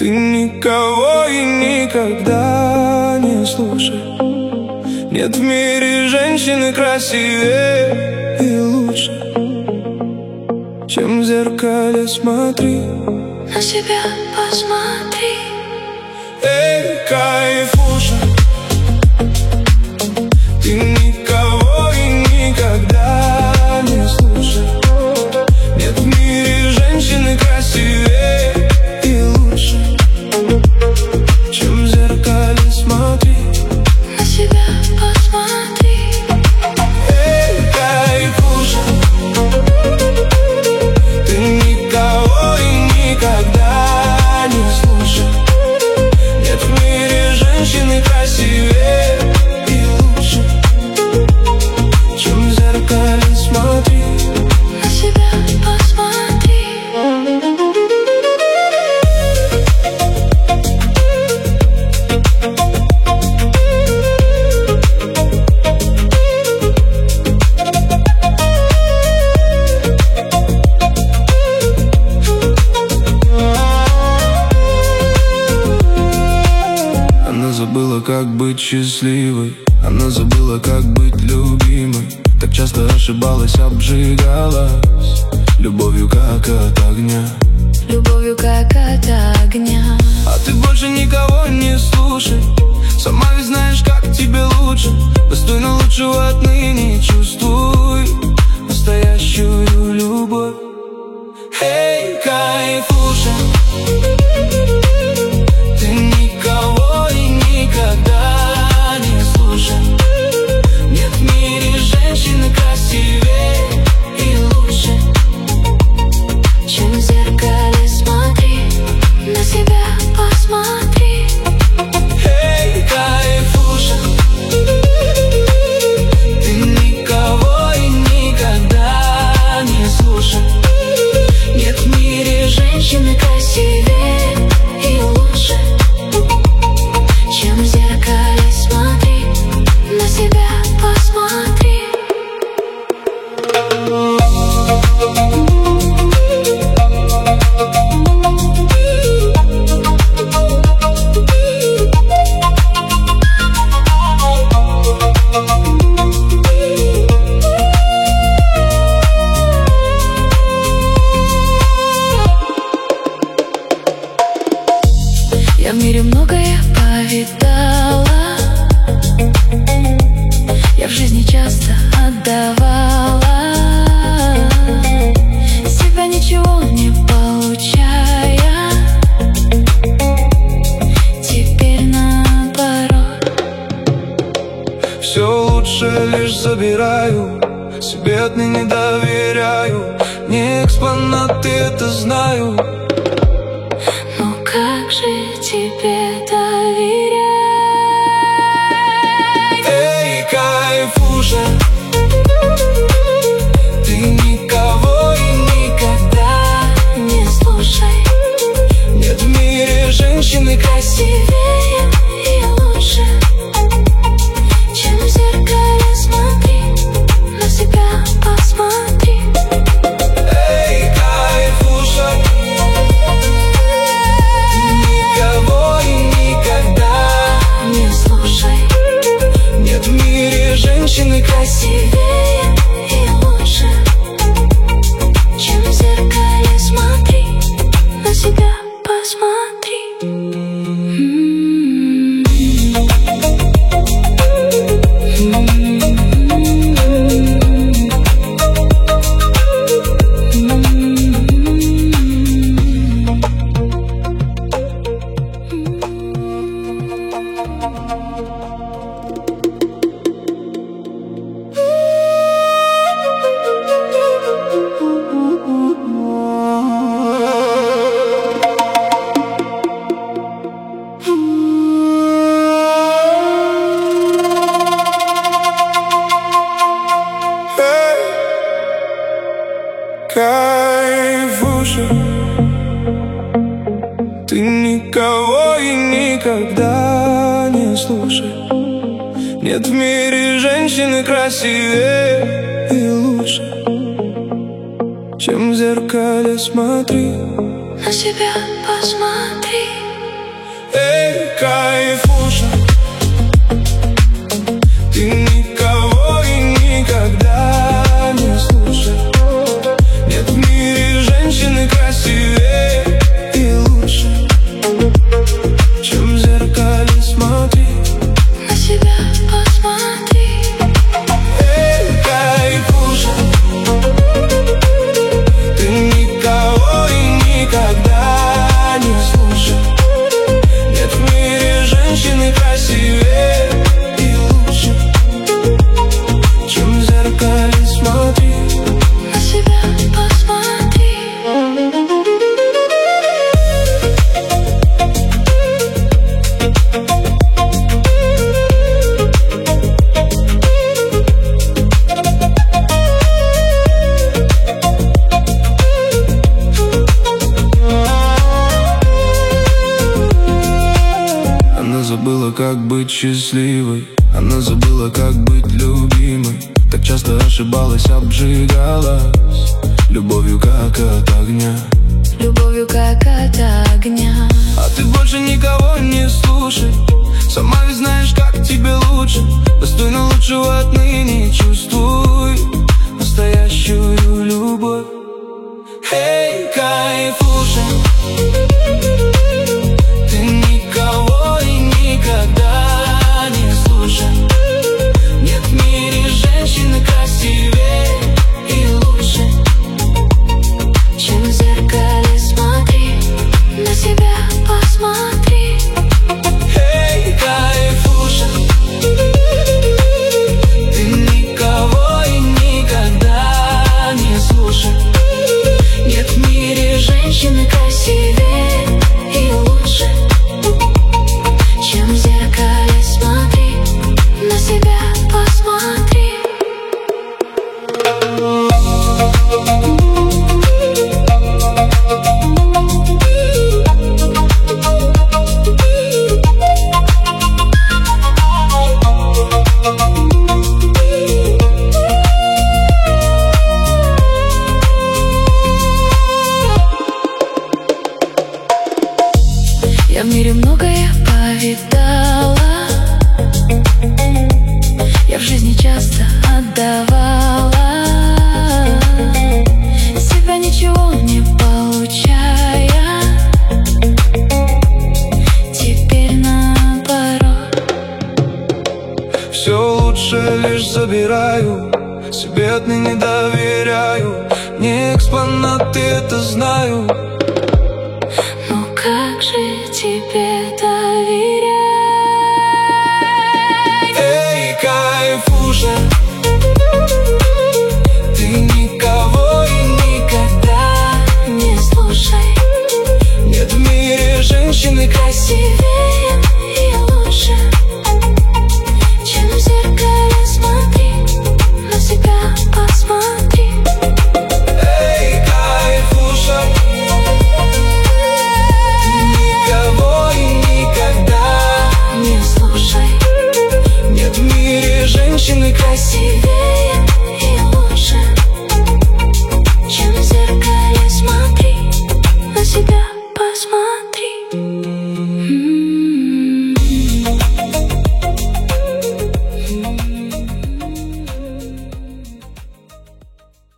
Ты никого и никогда не слушай. Нет в мире женщины красивее и лучше, чем в зеркале смотри. На себя посмотри. Эй, кайфуша, ты никого и никогда не слушай. Нет в мире женщины красивее и лучше, чем в зеркале смотри. На себя посмотри. Эй, кайфуша, ты никого и никогда не слушай. Нет в мире женщины красивее и лучше, чем в зеркале смотри. На себя посмотри. Она забыла, как быть счастливой, она забыла, как быть любимой. Так часто ошибалась, обжигалась любовью, как от огня. Любовью, как от огня. А ты больше никого не слушай. Сама ведь знаешь, как тебе лучше. Достойно лучшего отныне чувствуй настоящую любовь. Эй, кайфуша, ты никого и никогда не слушай. Нет в мире женщины красивее и лучше, чем в зеркале смотри. На себя посмотри. эй, кайфуша, ты никого и никогда не слушай. Нет в мире Женщины красивее и лучше, чем в зеркале смотри. На себя посмотри. Я в мире многое повидала, я в жизни часто отдавала себя, ничего не получая. Теперь наоборот. все лучше лишь забираю, себе отныне доверяю. Не экспонат, это знаю. Ну как же тебе доверять? Эй, кайфуша, ты никого и никогда Не слушай. нет в мире женщины Красивее и лучше, чем в зеркале смотри. На себя посмотри. Эй, кайфуша, никого и никогда Не слушай. нет в мире женщины Красивее и лучше, чем в зеркале смотри. На себя посмотри. Кайфуша, ты никого и никогда не слушай. Нет в мире женщины красивее и лучше, чем в зеркале смотри. На себя посмотри. кайфуша, ты никого и никогда не слушай. Нет в мире женщины красивее и лучше, чем в зеркале смотри. На себя посмотри. Эй, кайфуша, ты никого и никогда не слушай. Нет в мире женщины красивее и лучше, чем в зеркале смотри. На себя посмотри. Она забыла, как быть счастливой, она забыла, как быть любимой. Так часто ошибалась, обжигалась любовью, как от огня. Любовью, как от огня. А ты больше никого не слушай, сама ведь знаешь, как тебе лучше. Достойно лучшего отныне, чувствуй настоящую любовь. Эй, кайфуша, ты никого и никогда не слушай. Нет в мире женщины красивее и лучше, Чем в зеркале смотри. На себя посмотри. эй, кайфуша, ты никого и никогда не слушай. Нет в мире женщины красивее и лучше, чем в зеркале смотри. На себя посмотри. Я в мире многое повидала, я в жизни часто отдавала себя, ничего не получая. Теперь наоборот. Все лучше лишь забираю, себе отныне доверяю. Не экспонат, это знаю. Ну как же тебе доверять? Эй, кайфуша, ты никого и никогда Не слушай. нет в мире женщины Красивее и лучше, чем в зеркале смотри. На себя посмотри. Эй, кайфуша, ты никого и никогда Не слушай. нет в мире женщины Красивее